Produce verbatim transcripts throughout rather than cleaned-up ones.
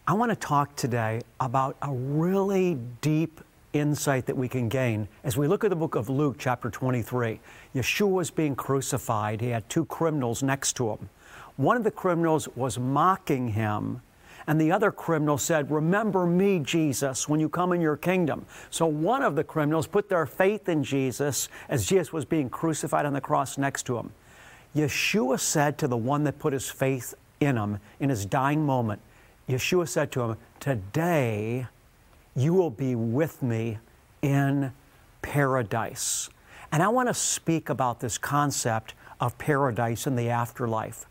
I want to talk today about a really deep insight that we can gain as we look at the book of Luke, chapter twenty-three. Yeshua was being crucified. He had two criminals next to him. One of the criminals was mocking him, and the other criminal said, "Remember me, Jesus, when you come in your kingdom." So one of the criminals put their faith in Jesus as Jesus was being crucified on the cross next to him. Yeshua said to the one that put his faith in him in his dying moment, Yeshua said to him, "Today you will be with me in paradise." And I want to speak about this concept of paradise in the afterlife.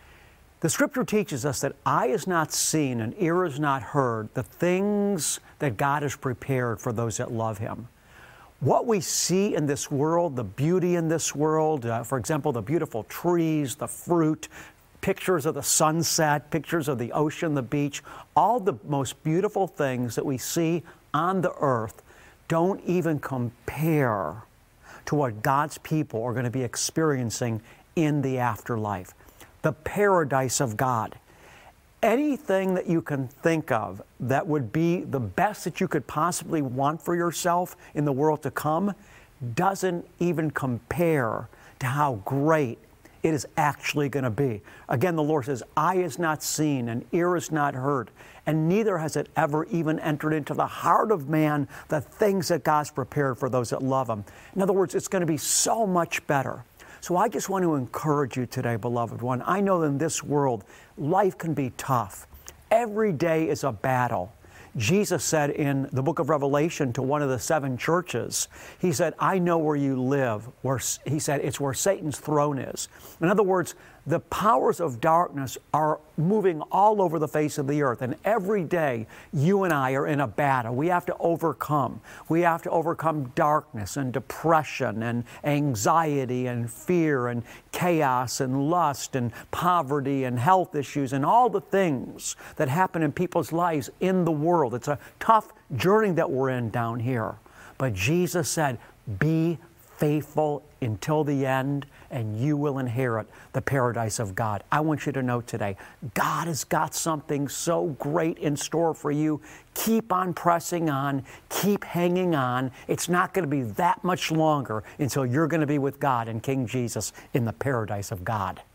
The Scripture teaches us that eye is not seen and ear is not heard the things that God has prepared for those that love Him. What we see in this world, the beauty in this world, uh, for example, the beautiful trees, the fruit, pictures of the sunset, pictures of the ocean, the beach, all the most beautiful things that we see on the earth don't even compare to what God's people are going to be experiencing in the afterlife. The paradise of God. Anything that you can think of that would be the best that you could possibly want for yourself in the world to come doesn't even compare to how great it is actually going to be. Again, the Lord says, eye is not seen and ear is not heard, and neither has it ever even entered into the heart of man the things that God's prepared for those that love Him. In other words, it's going to be so much better. So I just want to encourage you today, beloved one. I know in this world, life can be tough. Every day is a battle. Jesus said in the book of Revelation to one of the seven churches, He said, "I know where you live." Where, he said, it's where Satan's throne is. In other words, the powers of darkness are moving all over the face of the earth. And every day, you and I are in a battle. We have to overcome. We have to overcome darkness and depression and anxiety and fear and chaos and lust and poverty and health issues and all the things that happen in people's lives in the world. It's a tough journey that we're in down here. But Jesus said, "Be faithful until the end, and you will inherit the paradise of God." I want you to know today, God has got something so great in store for you. Keep on pressing on. Keep hanging on. It's not going to be that much longer until you're going to be with God and King Jesus in the paradise of God.